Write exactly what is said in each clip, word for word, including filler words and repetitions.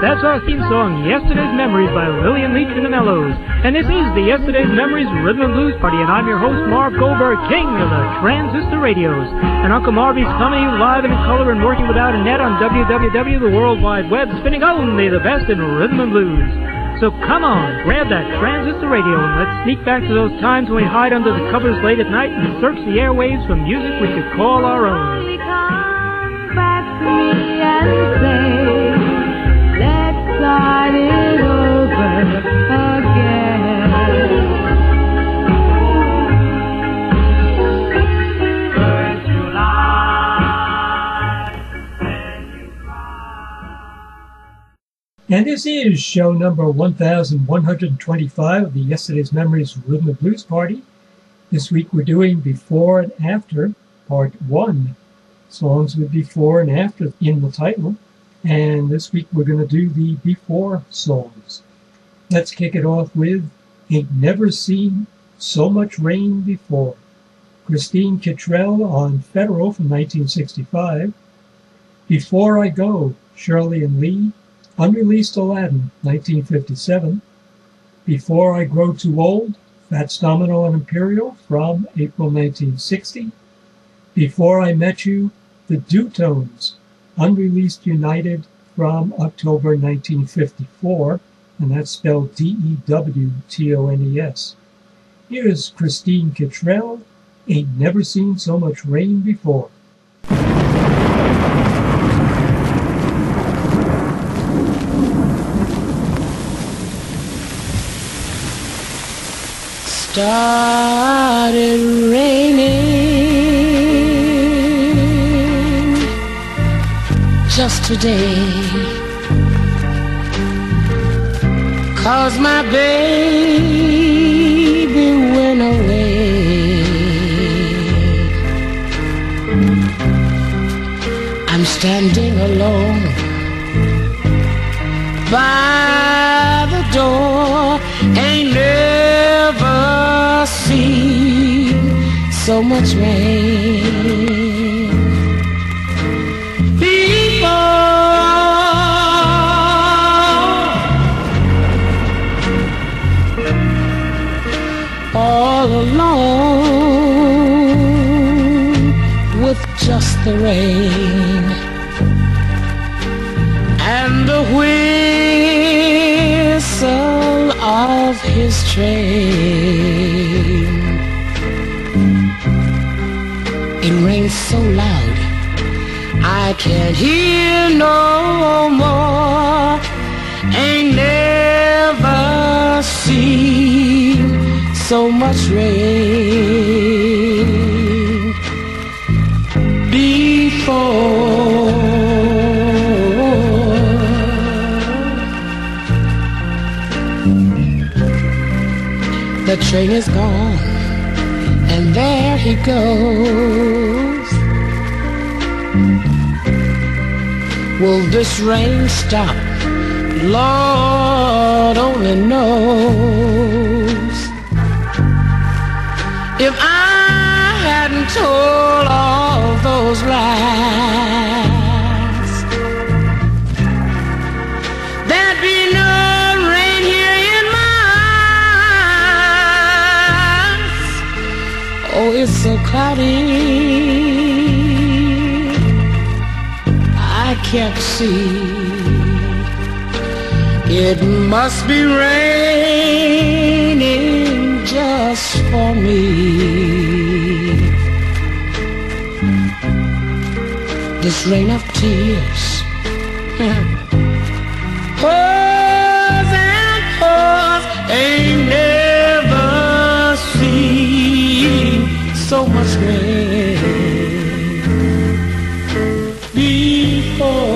That's our theme song, Yesterday's Memories by Lillian Leach and the Mellows. And this is the Yesterday's Memories Rhythm and Blues Party, and I'm your host, Marv Goldberg, king of the transistor radios. And Uncle Marvy's coming to you live and in color and working without a net on W W W, the World Wide Web, spinning only the best in rhythm and blues. So come on, grab that transistor radio and let's sneak back to those times when we hide under the covers late at night and search the airwaves for music we could call our own. Come back to me and say, let's start it over again. First July, when you cry. And this is show number one thousand one hundred twenty-five of the Yesterday's Memories Rhythm and Blues Party. This week we're doing Before and After, Part one. Songs with before and after in the title. And this week we're going to do the before songs. Let's kick it off with Ain't Never Seen So Much Rain Before. Christine Kittrell on Federal from nineteen sixty-five. Before I Go, Shirley and Lee, unreleased Aladdin, nineteen fifty-seven. Before I Grow Too Old, Fats Domino and Imperial from April nineteen sixty. Before I Met You, The Dutones, unreleased United from October nineteen fifty-four, and that's spelled D E W T O N E S. Here's Christine Kittrell, Ain't Never Seen So Much Rain Before. Started raining just today, 'cause my baby went away. I'm standing alone by the door, ain't never seen so much rain before. All alone with just the rain and the whistle of his train. It rains so loud I can't hear no more. Ain't never seen so much rain before. The train is gone, and there he goes. Will this rain stop? Lord only knows. If I hadn't told all those lies, there'd be no rain here in my eyes. Oh, it's so cloudy, I can't see. It must be raining just for me. This rain of tears pours and pours, ain't never seen so much rain before.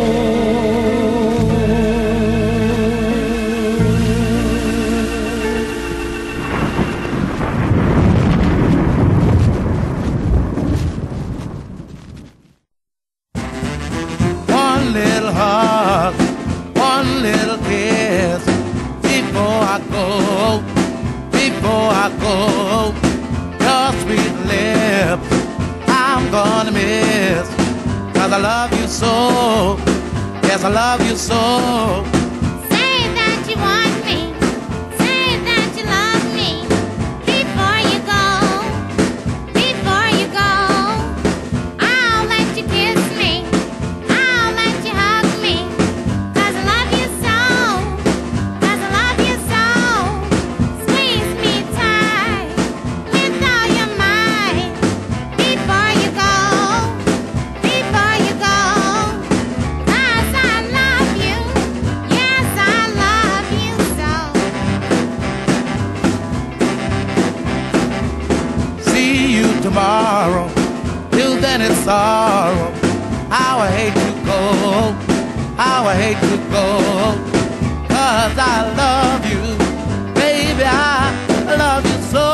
I love you so, yes I love you so. sorrow. How I hate to go, how I hate to go, 'cause I love you, baby, I love you so.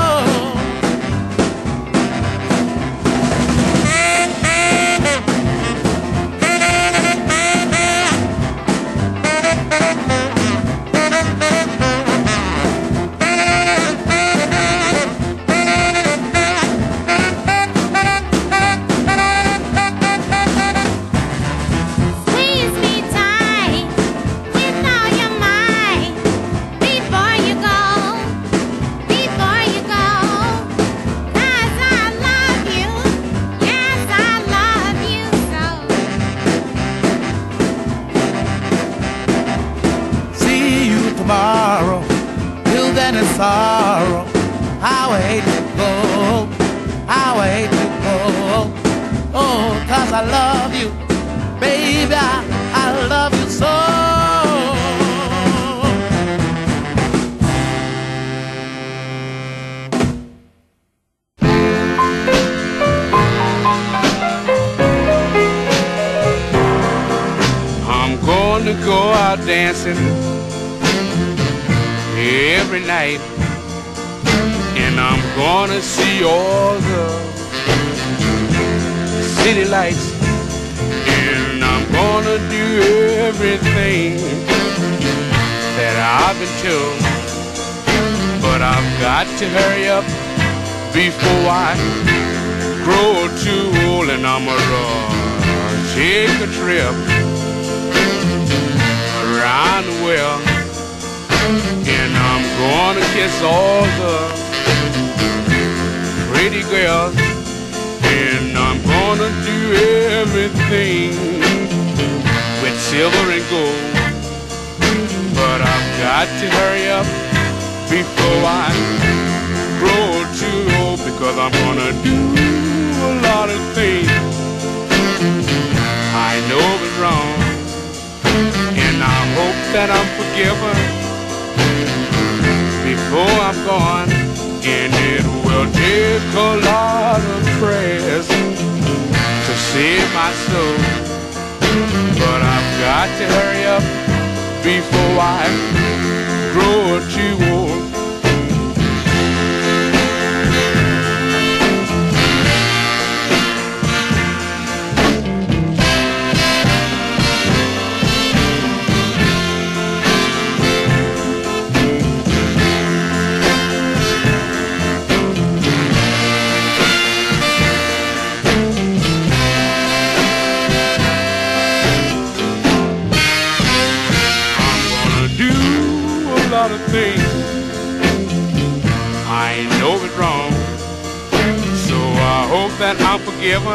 Tomorrow, till then it's sorrow. How I hate to go, how I hate to go. Oh, 'cause I love you, baby, I, I love you so. I'm gonna go out dancing every night, and I'm gonna see all the city lights, and I'm gonna do everything that I've been told, but I've got to hurry up before I grow too old, and I'm gonna take a trip around the world. And I'm gonna kiss all the pretty girls, and I'm gonna do everything with silver and gold. But I've got to hurry up before I grow too old, because I'm gonna do a lot of things I know is wrong, and I hope that I'm forgiven before I'm gone. And it will take a lot of prayers to save my soul, but I've got to hurry up before I grow too old. Of things I know is wrong, so I hope that I'm forgiven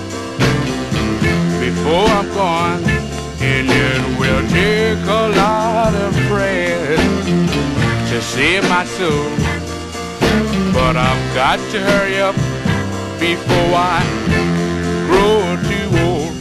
before I'm gone. And it will take a lot of prayers to save my soul, but I've got to hurry up before I grow too old.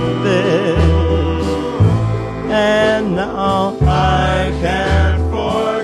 And now I can't forget.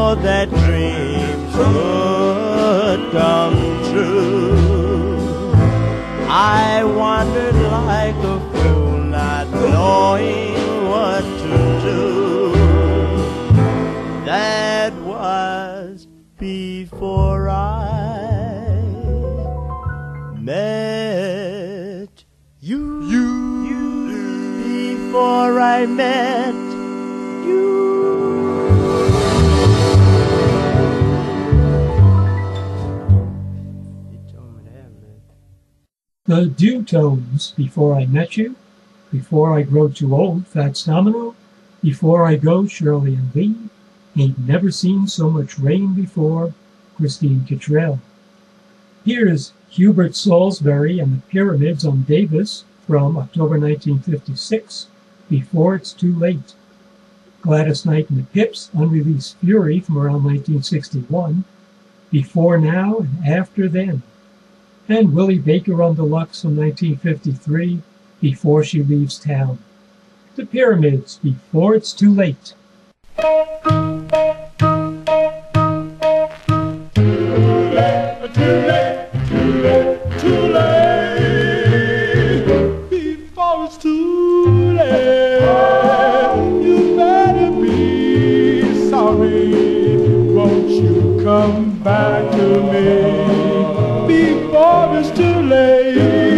know that dreams would come true. I wandered like a fool, not knowing what to do. That was before I met you. You, you. Before I met you. The Dew Tones, Before I Met You, Before I Grow Too Old, Fats Domino, Before I Go, Shirley and Lee, Ain't Never Seen So Much Rain Before, Christine Cottrell. Here's Hubert Salisbury and the Pyramids on Davis from October nineteen fifty-six, Before It's Too Late. Gladys Knight and the Pips, Unreleased Fury from around nineteen sixty-one, Before Now and After Then. And Willie Baker on Deluxe from nineteen fifty-three, Before She Leaves Town. The Pyramids, Before It's Too Late. Too late, too late, too late, before it's too late, you better be sorry, won't you come back to me, before it's too late,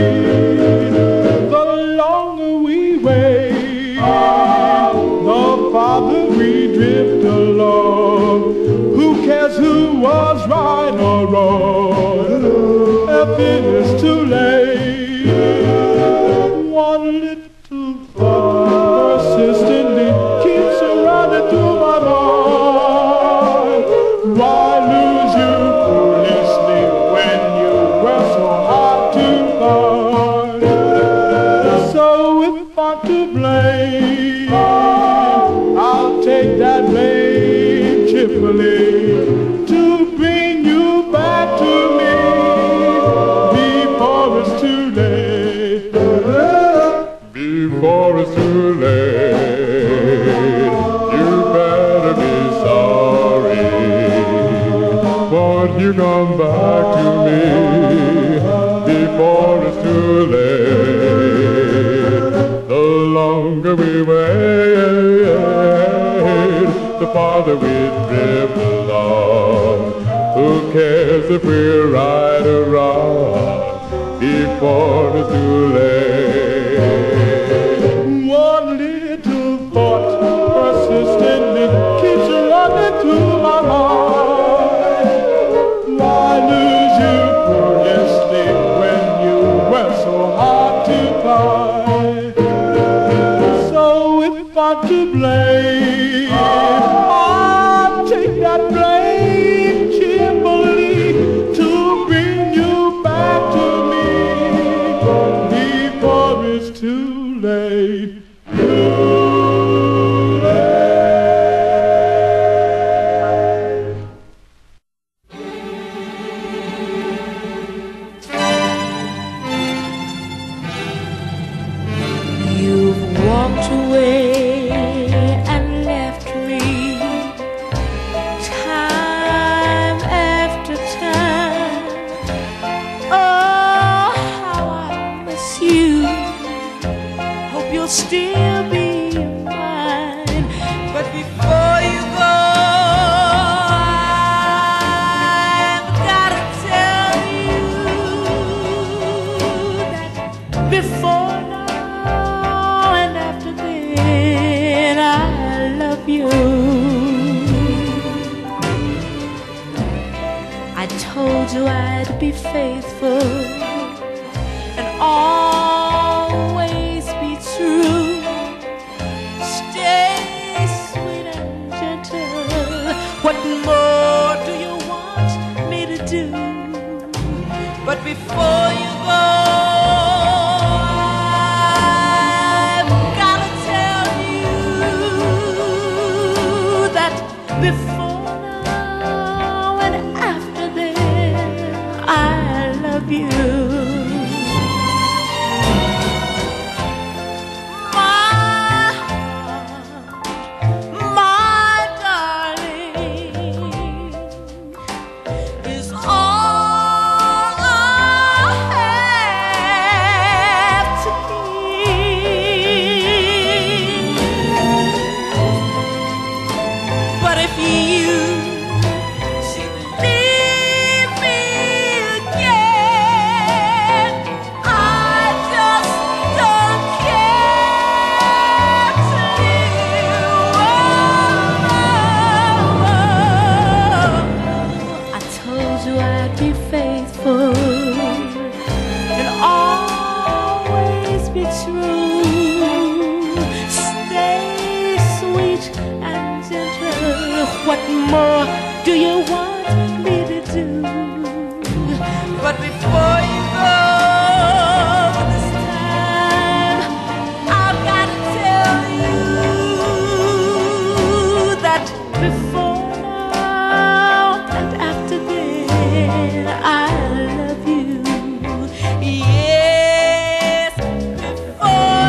the longer we wait, the farther we drift along, who cares who was right or wrong? If it is too late, one little thought persistently keeps running through my mind. Why lose you foolishly when you were so hard to find? So if I'm to blame, I'll take that blame cheerfully to bring you back to me. Before it's too late, before it's too late, you better be sorry. Won't you come back to me before it's too late? The longer we wait, the farther we drift along. Who cares if we're right or wrong? Before it's too late. One little thought persistently keeps running through my mind. Why lose you foolishly when you were so hard to find? So if I'm to blame, I'll take that blame cheerfully to bring you back to me. Before it's too late, too late. You've walked away and left me time after time. Oh, how I miss you. Hope you'll still be mine. But before you go, I've gotta tell you that before now and after then, I love you. I told you I'd be faithful and always be true. Stay sweet and gentle. What more do you want me to do? But before you go, I've gotta tell you that before now and after then, I love you. What more do you want me to do? But before you go this time, I've got to tell you that before now and after then, I love you. Yes, before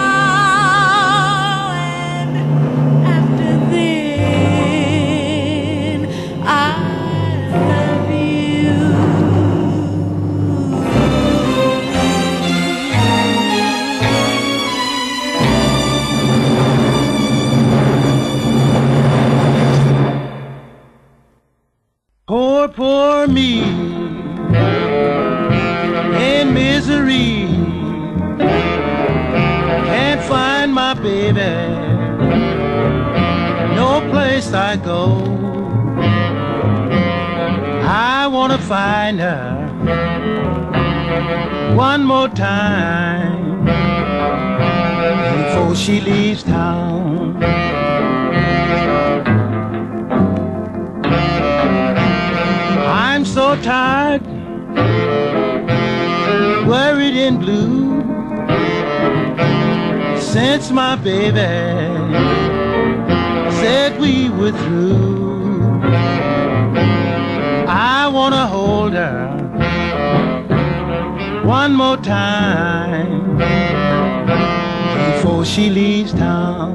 now and after then, I love you. Poor, poor me in misery. Can't find my baby. No place I go. I wanna find her one more time before she leaves town. I'm so tired, worried and blue, since my baby said we were through. I wanna hold her one more time before she leaves town.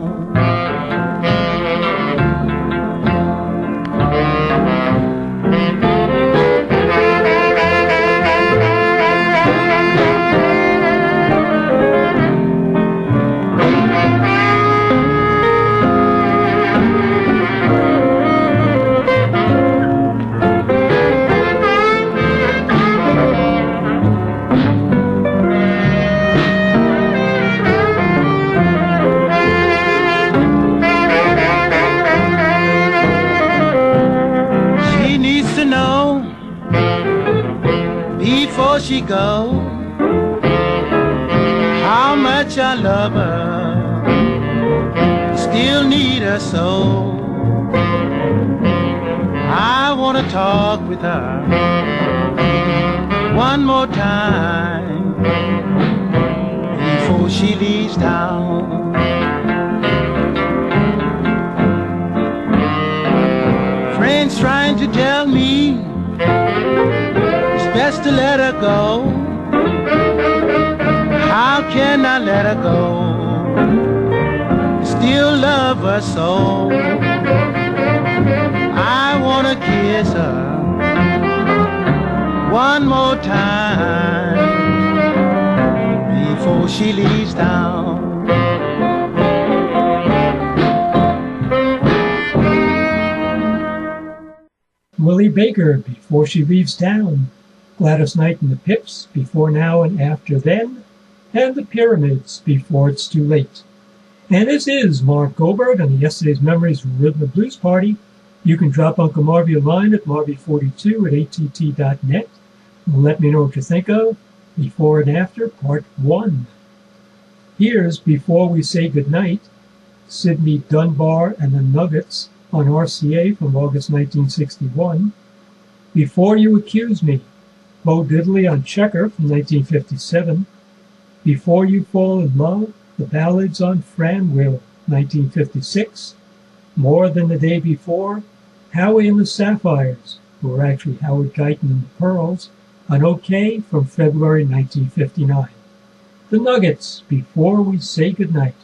Before she goes, how much I love her, still need her so. I wanna talk with her one more time before she leaves town. Friends trying to tell me best to let her go. How can I let her go? Still love her so. I wanna kiss her one more time before she leaves town. Willie Baker, Before She Leaves Town, Gladys Knight and the Pips, Before Now and After Then, and the Pyramids, Before It's Too Late. And this is Mark Goldberg on the Yesterday's Memories Rhythm and Blues Party. You can drop Uncle Marvy a line at marvy forty-two at a t t dot net and let me know what you think of Before and After Part one. Here's Before We Say Goodnight, Sidney Dunbar and the Nuggets on R C A from August nineteen sixty-one. Before You Accuse Me, Bo Diddley on Checker from nineteen fifty-seven. Before You Fall in Love, The Ballads on Franwill, nineteen fifty-six. More Than the Day Before, Howie and the Sapphires, who were actually Howard Guyton and the Pearls, on OK from February nineteen fifty-nine. The Nuggets, Before We Say Goodnight.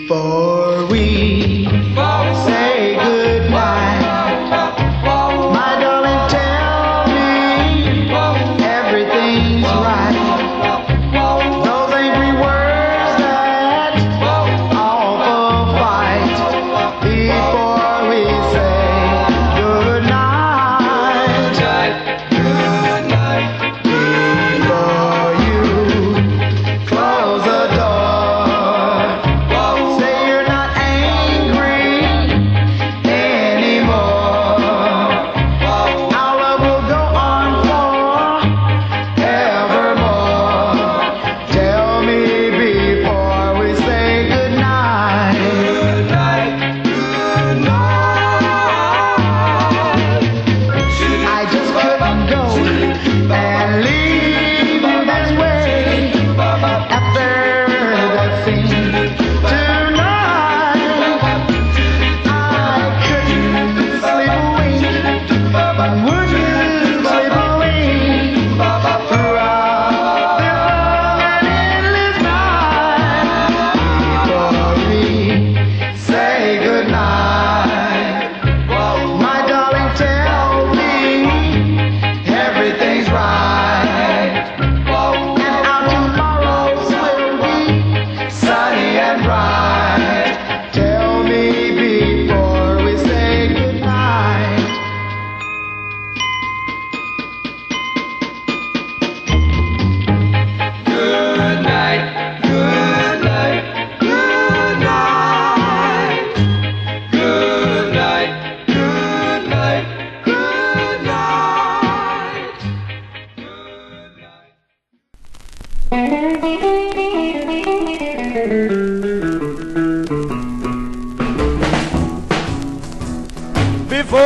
Before we say goodnight, my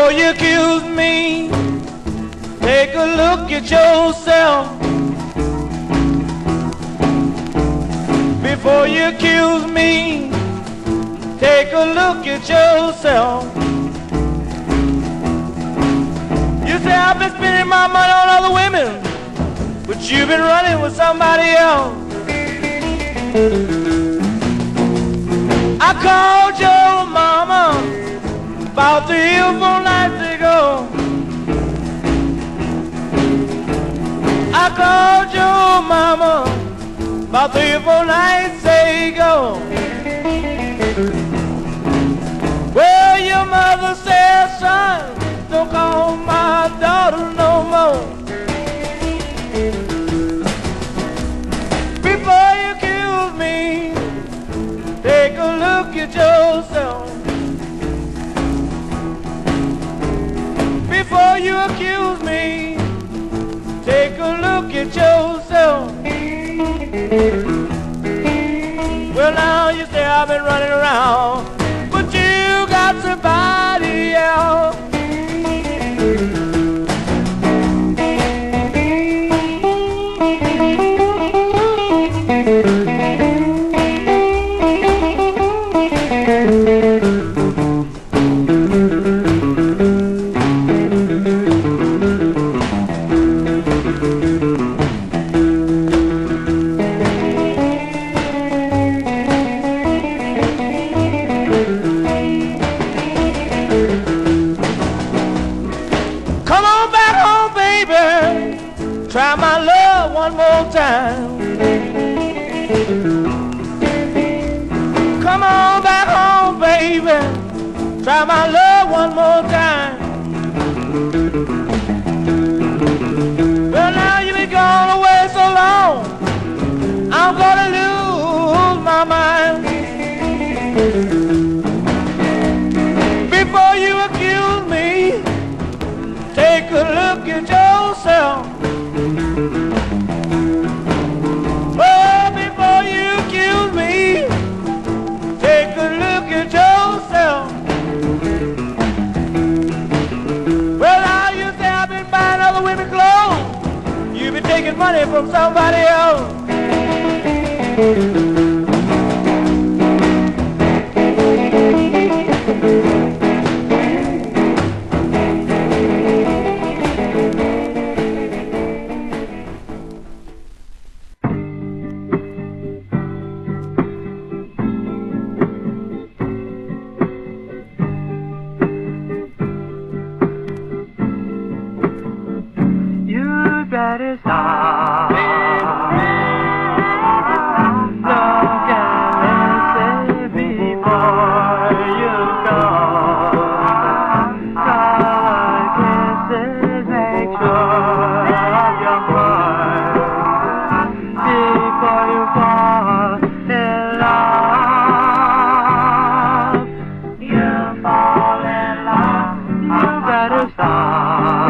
Before you accuse me, take a look at yourself. Before you accuse me, take a look at yourself. You say I've been spending my money on other women, but you've been running with somebody else. I called your mama about three or four nights ago. I called your mama about three or four nights ago. Well, your mother said, son, don't call my daughter no more. Before you accuse me, take a look at yourself. Before you accuse me, take a look at yourself. Well, now you say I've been running around, but you got somebody else. Try my love one more time. Come on back home, baby. Try my love one more time. Well, now you've been gone away so long, I'm gonna lose my mind. Before you accuse me, take a look at yourself. Well, before you accuse me, take a look at yourself. Well, now you say I've been buying other women's clothes, you've been taking money from somebody else. Better stop. Look and listen before you go. Our kisses make sure of your heart before you fall in love. You fall in love. You better stop.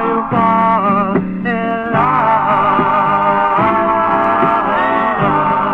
Before you fall in love.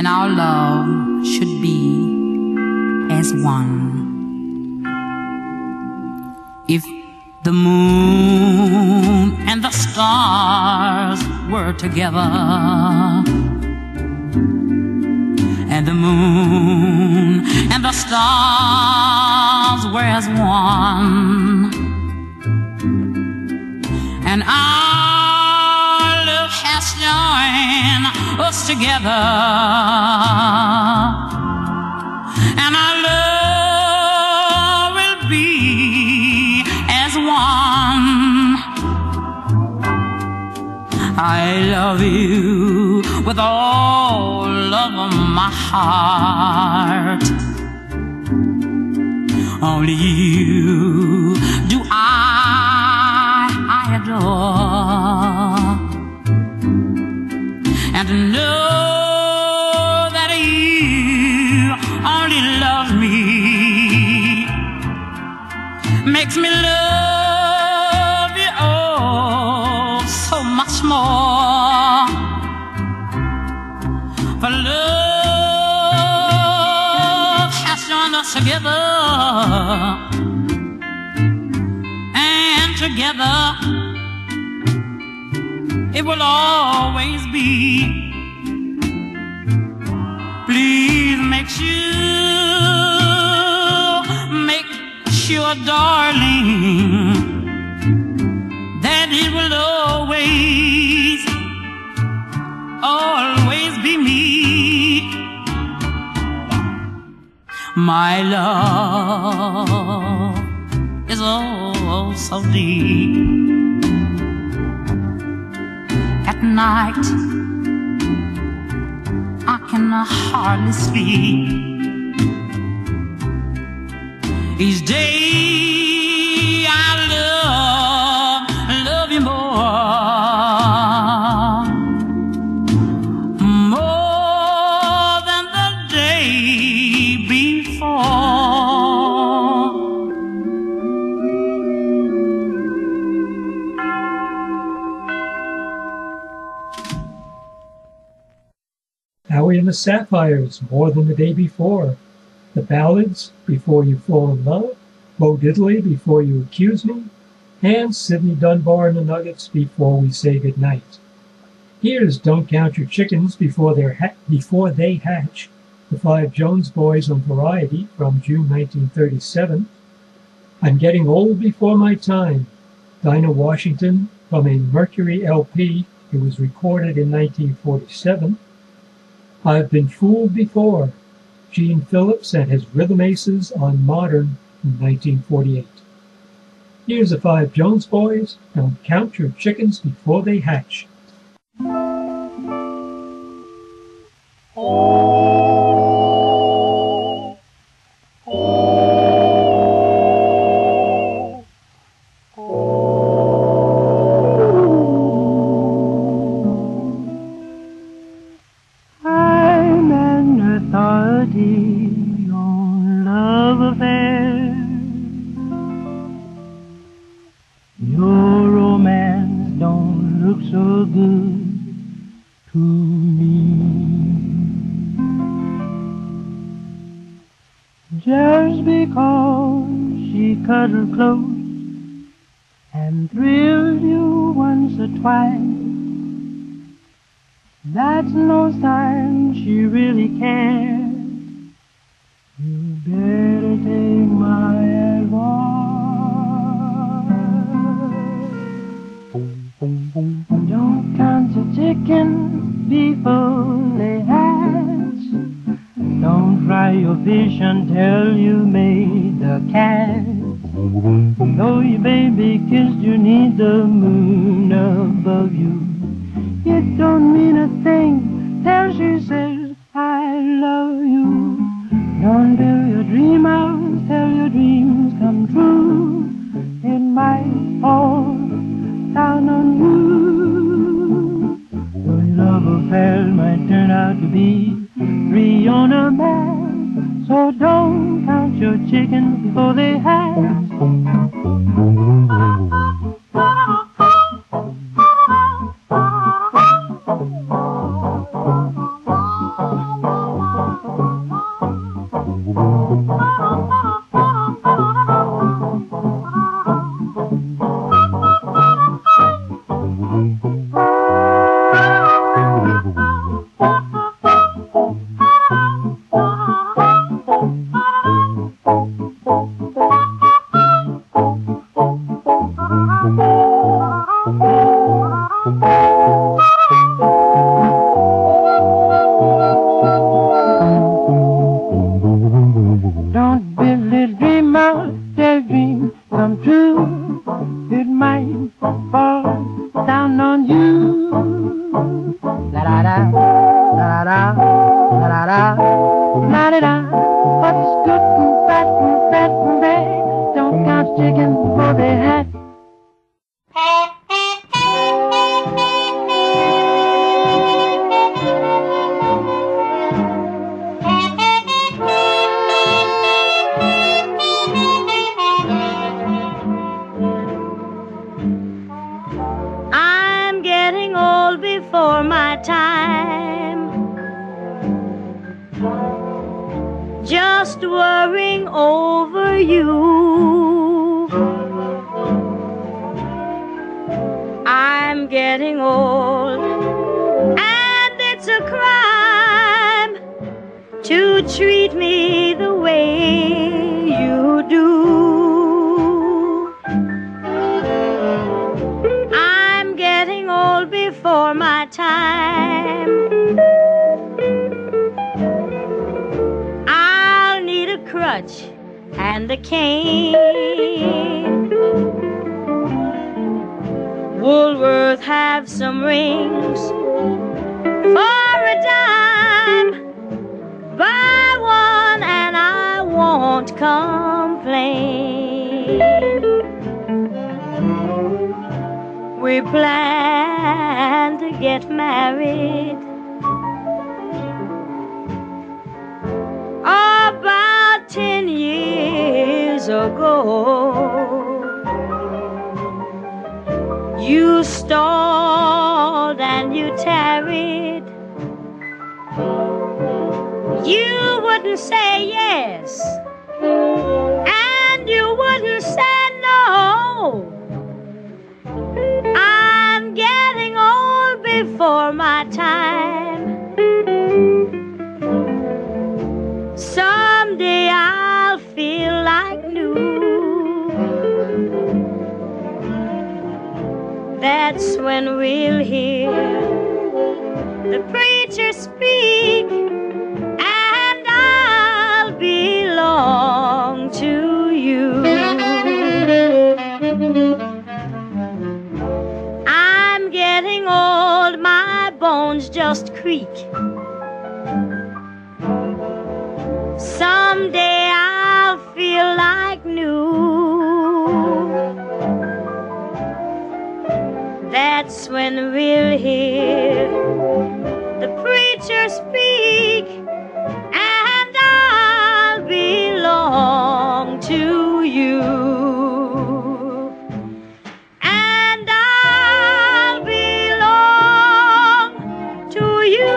and our love should be as one. If the moon and the stars were together, and the moon and the stars were as one, and our love has joined us together, and our love will be as one. I love you with all of my heart. Only you do I, I adore. And to know that you only love me makes me love you oh so much more. For love has joined us together, and together it will always be. Please make sure, make sure, darling, that it will always, always be me. My love is oh so deep. At night I can hardly sleep. Each day I love, love you more, more than the day before. Howie and the Sapphires, More Than the Day Before. The Ballads, Before You Fall in Love. Bo Diddley, Before You Accuse Me. And Sidney Dunbar and the Nuggets, Before We Say Goodnight. Here's Don't Count Your Chickens Before, they're ha- before They Hatch. The Five Jones Boys on Variety from June nineteen thirty-seven. I'm Getting Old Before My Time. Dinah Washington from a Mercury L P. It was recorded in nineteen forty-seven. I've Been Fooled Before. Gene Phillips and his Rhythm Aces on Modern in nineteen forty-eight. Here's the Five Jones Boys. Don't count your chickens before they hatch. That's no sign she really cares. You better take my advice. Don't count your chickens before they hatch. Don't fry your fish until you made the catch. Though your baby kissed you, need the moon above you. It don't mean a thing till she says, I love you. Don't do your dream out till your dreams come true. It might fall down on you. Your love affair might turn out to be three on a man. So don't count your chickens before they hatch. da, la da da, la da da. What's good and fat and fat and red? Don't count chicken for the hat. I'm getting old before my time, just worrying over you. I'm getting old, and it's a crime to treat me the way you do. I'm getting old before my time. I'll need a crutch and a cane. Woolworth have some rings for a dime. Buy one and I won't complain. We plan to get married about ten years ago. You stalled and you tarried. You wouldn't say yes, and you wouldn't say no. I'm getting old before my time. Someday I'll feel like new. That's when we'll hear the preacher speak, and I'll belong to you. I'm getting old, my bones just creak. Someday I'll feel like new. That's when we'll hear the preacher speak, and I'll belong to you. And I'll belong to you.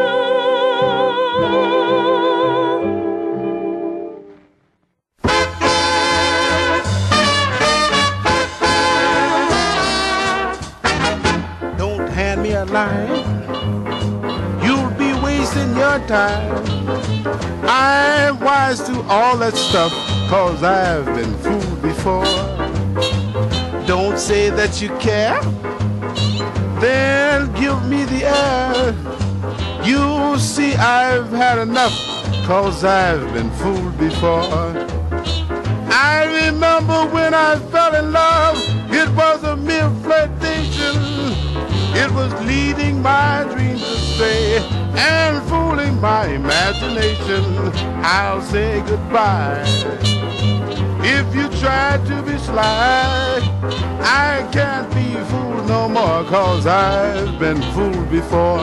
A line, you'll be wasting your time. I'm wise to all that stuff, cause I've been fooled before. Don't say that you care, then give me the air. You'll see I've had enough, cause I've been fooled before. I remember when I fell in love, it was a mere flirtation. It was leading my dreams astray and fooling my imagination. I'll say goodbye if you try to be sly. I can't be fooled no more, cause I've been fooled before.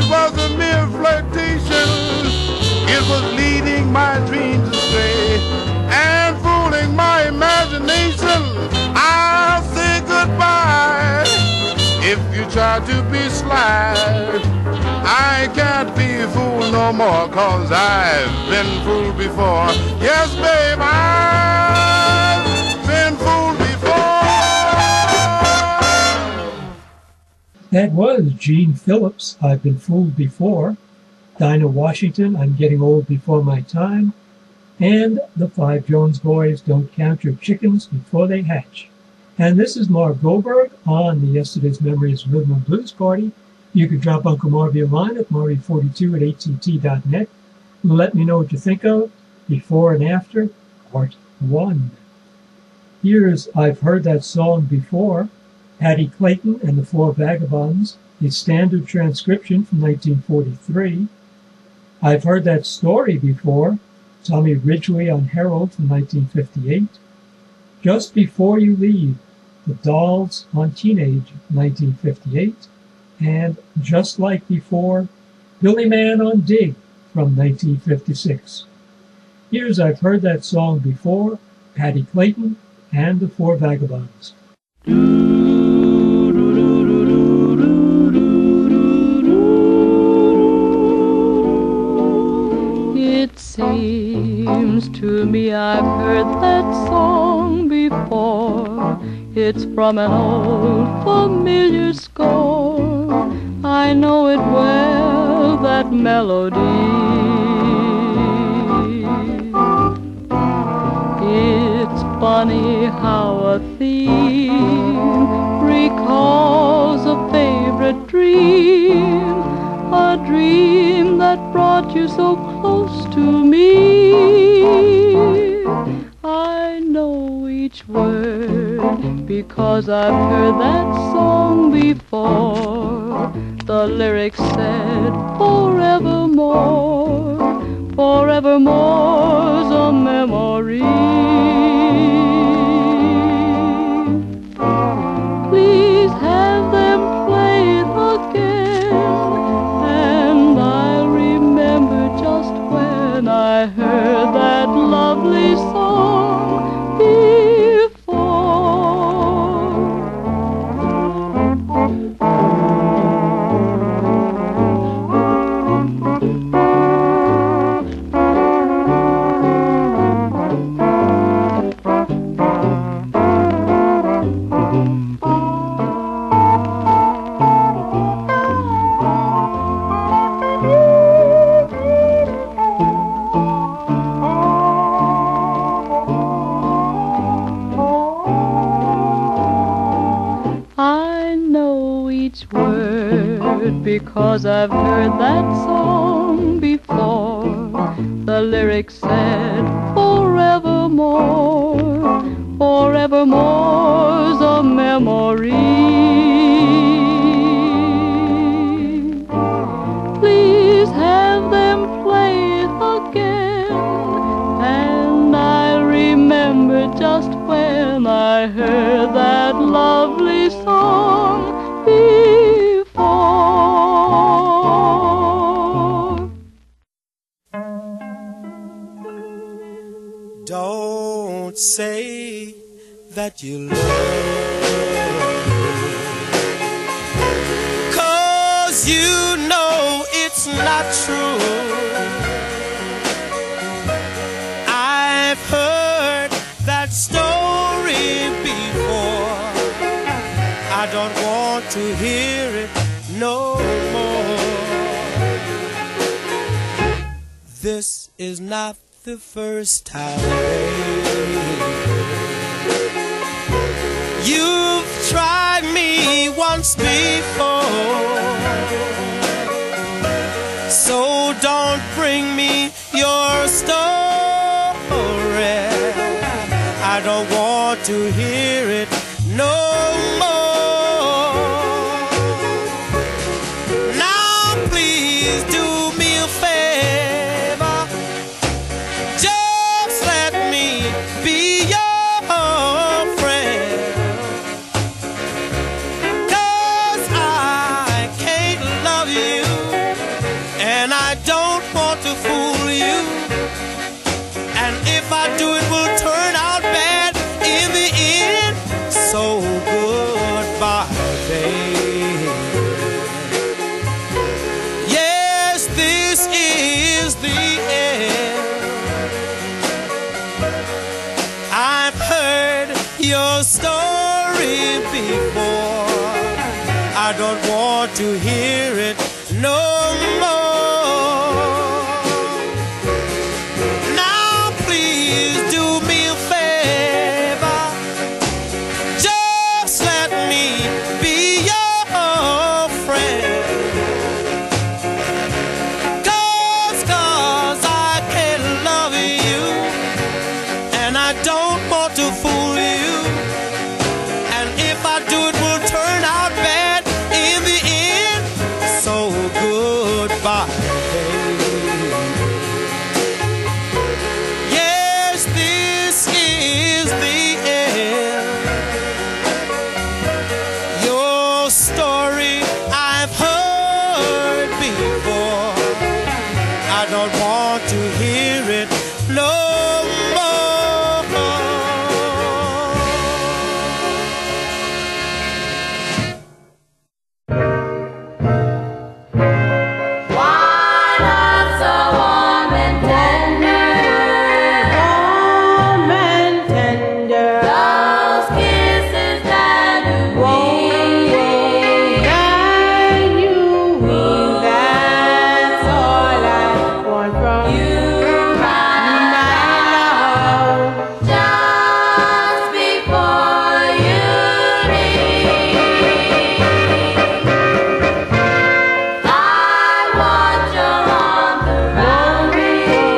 was a mere flirtation. It was leading my dreams astray and fooling my imagination. I'll say goodbye if you try to be sly. I can't be fooled no more, 'cause I've been fooled before. Yes, babe, I've been fooled before. That was Gene Phillips, I've Been Fooled Before, Dinah Washington, I'm Getting Old Before My Time, and the Five Jones Boys, Don't Count Your Chickens Before They Hatch. And this is Marv Goldberg on the Yesterday's Memories Rhythm and Blues Party. You can drop Uncle Marvy a line at marvy forty-two at a t t dot net. Let me know what you think of Before and After, Part one. Here's I've Heard That Song Before, Hattie Clayton and the Four Vagabonds, a standard transcription from nineteen forty-three. I've Heard That Story Before, Tommy Ridgway on Herald from nineteen fifty-eight. Just Before You Leave, The Dolls on Teenage, nineteen fifty-eight. And Just Like Before, Billy Mann on Dig from nineteen fifty-six. Here's I've Heard That Song Before, Hattie Clayton and the Four Vagabonds. It seems to me I've heard that song before. It's from an old familiar score. I know it well, that melody. It's funny how a theme recalls a favorite dream, a dream that brought you so close to me. I know each word because I've heard that song before. The lyrics said forevermore, forevermore's a memory. Please have them play it again, and I'll remember just when I heard that lovely song before. Because I've heard that song before. The lyrics said forevermore, forevermore's a memory. Please have them play it again, and I remember just when I heard that lovely song before. Don't say that you love me, 'cause you know it's not true. I've heard that story before. I don't want to hear it no more. This is not the first time, you've tried me once before. So don't bring me your story. I don't want to hear it no more. Now please do me a favor, just let me be your friend, 'cause I can't love you want to hear it no more. Now please do me a favor, just let me be your friend. Cause, cause I can love you, and I don't want to fool you. And if I do, it will turn out bad in the end. So goodbye, baby. Yes, this is the end. Your story I've heard before. I don't want to hear it no more. Why not so warm and tender? Warm and tender. Those kisses that you That you mean, that's all I want from you, my love. just before you leave. I want your arms around me,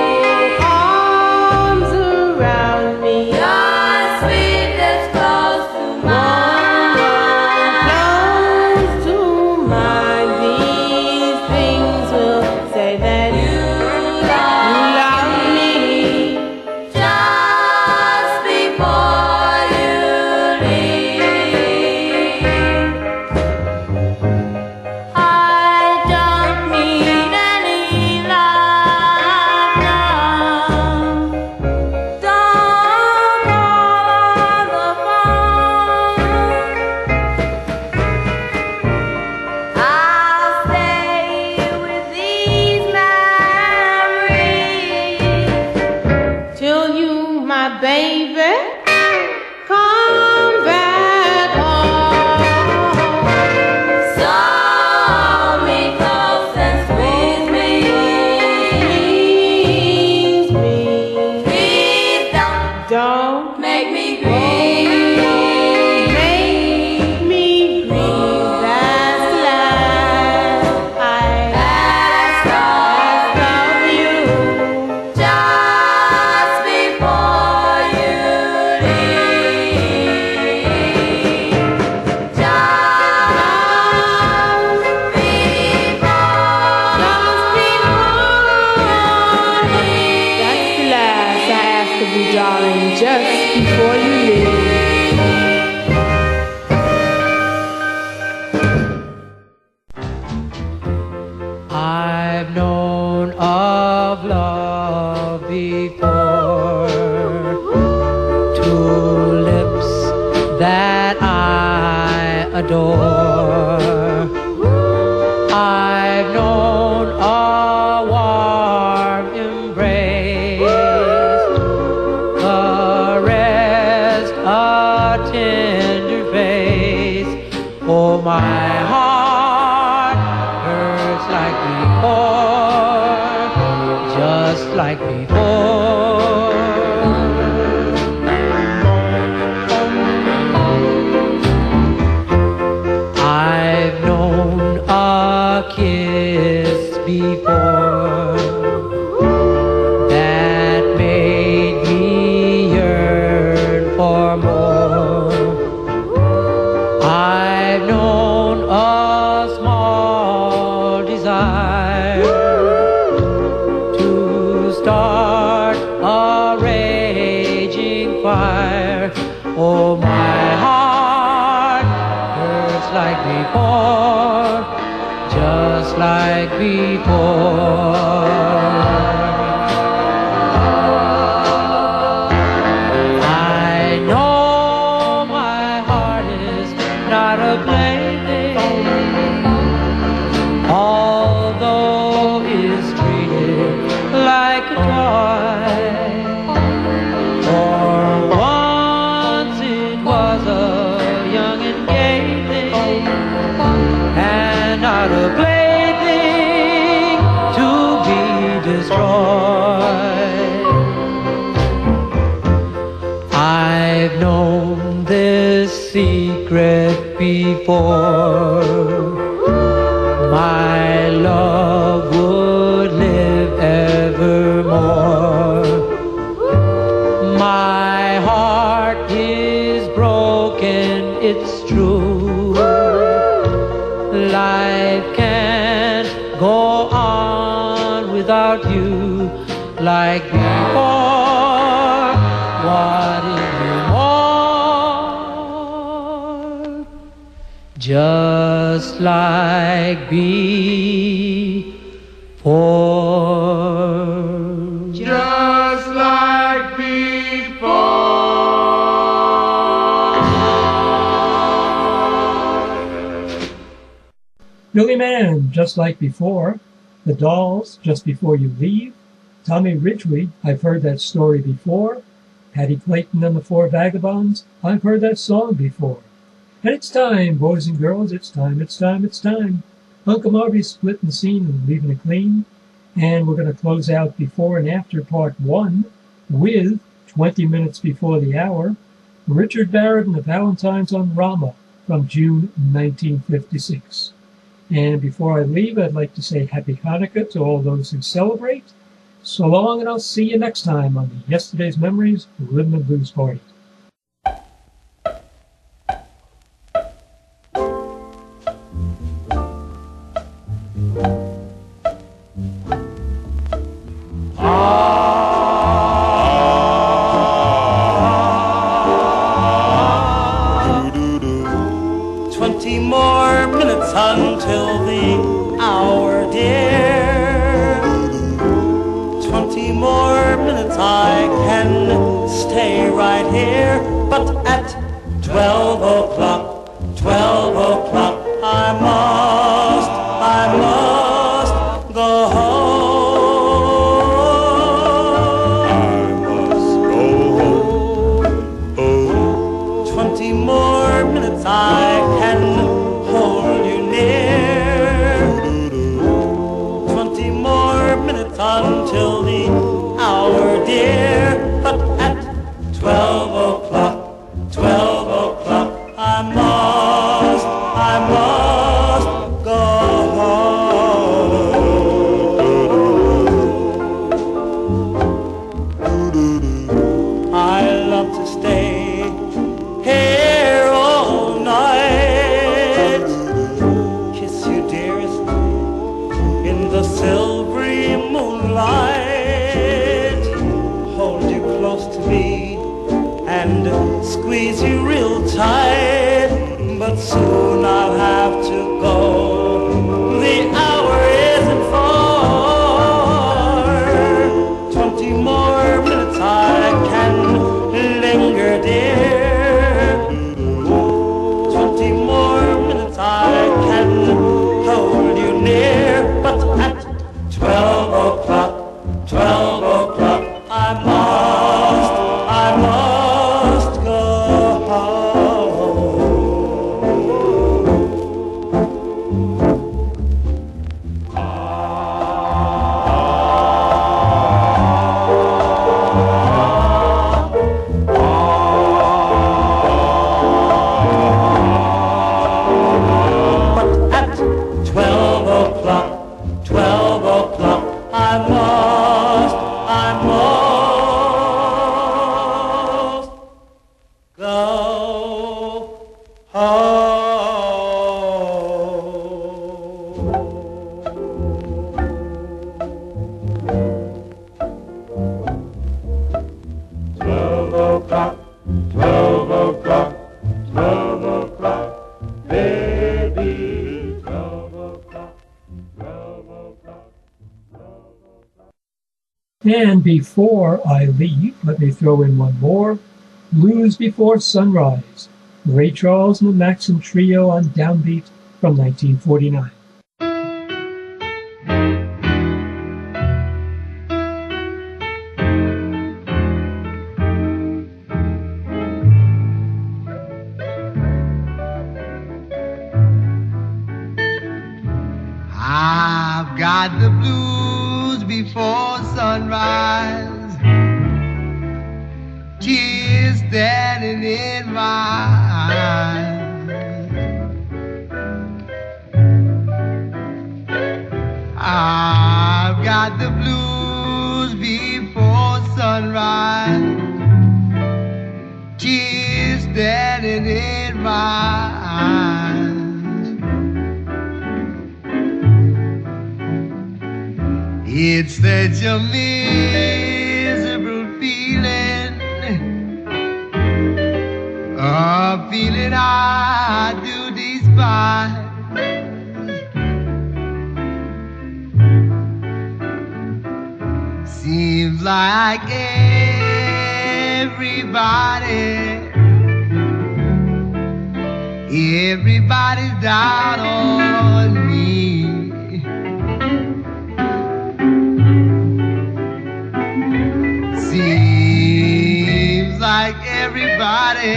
Arms around me, your sweetness close to mine. close to mine. These things will say that you love me. Just before you leave, I don't need any love now. Don't call the phone. I'll stay with these memories Till you, my baby, come back home. So hold me close and squeeze me. Please me, Please don't don't make me grieve. make me grieve. That's the last I Ask love you. just before you leave. Just before, just before you leave. That's the last I ask of you, darling, just before you leave. I've known of love before, two lips that I adore. I've known a warm embrace, caressed a tender face. Oh, my heart hurts like before, just like before. I've known a kiss before that made me yearn for more. I've known a small desire to start a raging fire. Oh, my heart hurts like before, just like before. I know my heart is not a plaything, although it's treated like a toy. For once it was a young and gay thing, and destroy. I've known this secret before. My love would live evermore. My heart is broken, it's true. Life can't go on without you like before. What is more? Just like before. Just like before. Billy Mann, Just Like Before. The Dolls, Just Before You Leave. Tommy Ridgway, I've Heard That Story Before. Patty Clayton and the Four Vagabonds, I've Heard That Song Before. And it's time, boys and girls, it's time, it's time, it's time. Uncle Marvy's splitting the scene and leaving it clean. And we're going to close out Before and After Part one with twenty minutes Before the Hour, Richard Barrett and the Valentines on Rama from June nineteen fifty-six. And before I leave, I'd like to say Happy Hanukkah to all those who celebrate. So long, and I'll see you next time on the Yesterday's Memories Rhythm and Blues Party. Twenty more minutes until the hour, dear. Twenty more minutes I can stay right here. But at twelve o'clock, twelve o'clock, I must, I must go home. I must go home. Oh. Twenty more minutes I can hold you near. Twenty more minutes until the hour, dear. But at twelve o'clock, twelve o'clock, I must, I must go home. I love to stay here all night, kiss you, dearest, in the silvery moonlight, hold you close to me and squeeze you real tight. But soon I'll have to go, the hour isn't far. Twenty more minutes I can linger, dear. Twenty more minutes I can hold you near. But at twelve o'clock, twelve o'clock, I must, I must go home. But at twelve o'clock, twelve o'clock, I must, I must go home. Twelve o'clock, twelve o'clock, twelve o'clock, baby. Twelve o'clock, twelve o'clock, twelve o'clock. And before I leave, let me throw in one more. Blues Before Sunrise, Ray Charles and the Maxim Trio on Downbeat from nineteen forty-nine. I've got the blues before sunrise, tears standing in my eyes. I've got the blues before sunrise, tears standing in my eyes. It's such a miserable feeling, a feeling I do despise. Seems like everybody, everybody's down on me. Seems like everybody,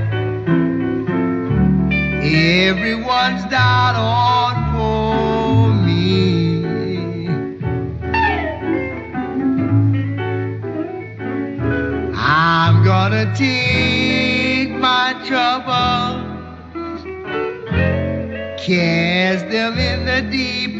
everyone's down on poor me. I'm gonna take my troubles, cast them in the deep